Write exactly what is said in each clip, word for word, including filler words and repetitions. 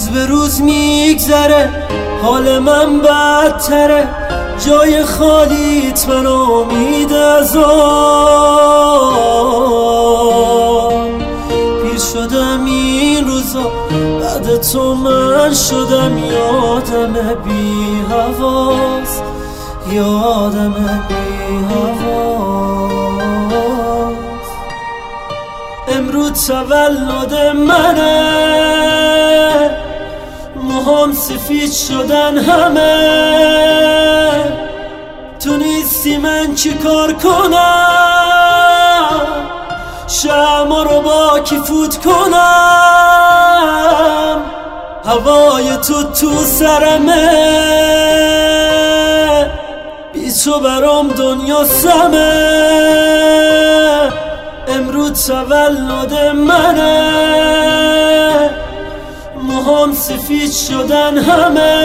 روز به روز میگذره، حال من بدتره، جای خالیت من امید از آن. پیر شدم این روزا، بعد تو من شدم یادم بی حواس، یادم بی حواس. امروز تولد منه، موهام سفید شدن همه، تو نیستی من چی کار کنم، شمع رو با کی فوت کنم، هوای تو تو سرمه، بی تو برام دنیا سمه. امروز تولد منه، موهام سفید شدن همه،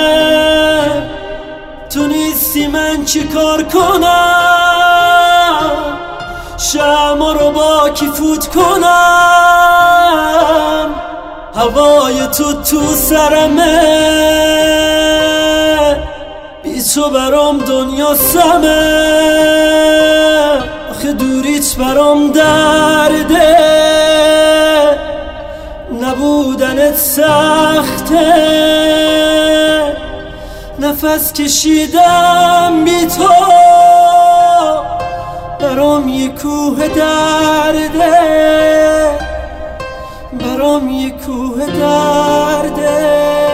تو نیستی من چی کار کنم، شمع رو با کی فوت کنم، هوای تو تو سرمه، بی تو برام دنیا سمه. آخه دوریت برام درده، نبودنت سخته، نفس کشیدم بی تو برام یه کوه درده، برام یه کوه درده.